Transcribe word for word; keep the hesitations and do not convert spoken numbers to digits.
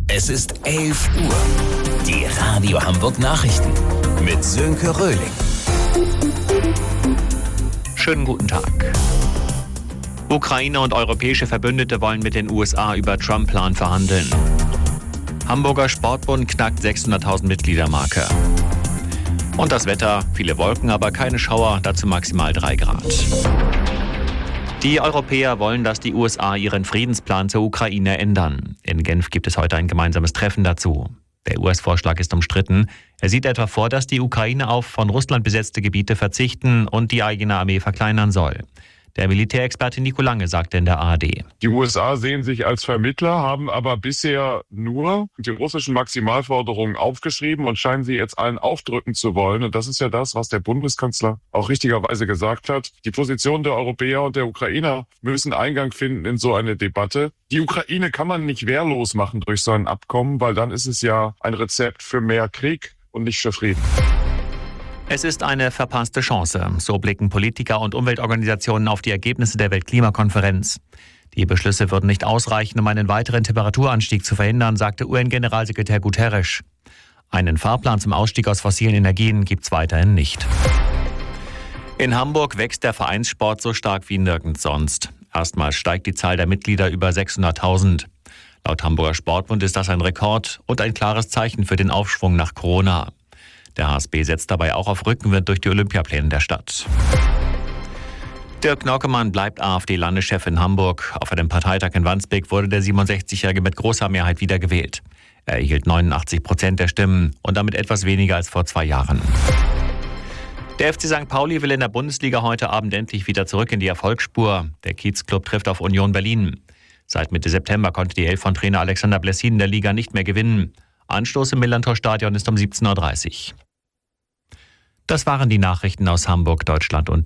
Es ist elf Uhr. Die Radio Hamburg Nachrichten mit Sönke Röhling. Schönen guten Tag. Ukraine und europäische Verbündete wollen mit den U S A über Trump-Plan verhandeln. Hamburger Sportbund knackt sechshunderttausend Mitgliedermarke. Und das Wetter, viele Wolken, aber keine Schauer, dazu maximal drei Grad. Die Europäer wollen, dass die U S A ihren Friedensplan zur Ukraine ändern. In Genf gibt es heute ein gemeinsames Treffen dazu. Der U S-Vorschlag ist umstritten. Er sieht etwa vor, dass die Ukraine auf von Russland besetzte Gebiete verzichten und die eigene Armee verkleinern soll. Der Militärexperte Nico Lange sagte in der A R D. Die U S A sehen sich als Vermittler, haben aber bisher nur die russischen Maximalforderungen aufgeschrieben und scheinen sie jetzt allen aufdrücken zu wollen. Und das ist ja das, was der Bundeskanzler auch richtigerweise gesagt hat. Die Positionen der Europäer und der Ukrainer müssen Eingang finden in so eine Debatte. Die Ukraine kann man nicht wehrlos machen durch so ein Abkommen, weil dann ist es ja ein Rezept für mehr Krieg und nicht für Frieden. Es ist eine verpasste Chance. So blicken Politiker und Umweltorganisationen auf die Ergebnisse der Weltklimakonferenz. Die Beschlüsse würden nicht ausreichen, um einen weiteren Temperaturanstieg zu verhindern, sagte U N-Generalsekretär Guterres. Einen Fahrplan zum Ausstieg aus fossilen Energien gibt es weiterhin nicht. In Hamburg wächst der Vereinssport so stark wie nirgends sonst. Erstmals steigt die Zahl der Mitglieder über sechshunderttausend. Laut Hamburger Sportbund ist das ein Rekord und ein klares Zeichen für den Aufschwung nach Corona. Der H S B setzt dabei auch auf Rückenwind durch die Olympiapläne der Stadt. Dirk Nockemann bleibt A f D-Landeschef in Hamburg. Auf einem Parteitag in Wandsbek wurde der siebenundsechzigjährige mit großer Mehrheit wiedergewählt. Er erhielt neunundachtzig Prozent der Stimmen und damit etwas weniger als vor zwei Jahren. Der F C Sankt Pauli will in der Bundesliga heute Abend endlich wieder zurück in die Erfolgsspur. Der Kiezclub trifft auf Union Berlin. Seit Mitte September konnte die Elf von Trainer Alexander Blessin in der Liga nicht mehr gewinnen. Anstoß im Millantor-Stadion ist um siebzehn Uhr dreißig. Das waren die Nachrichten aus Hamburg, Deutschland und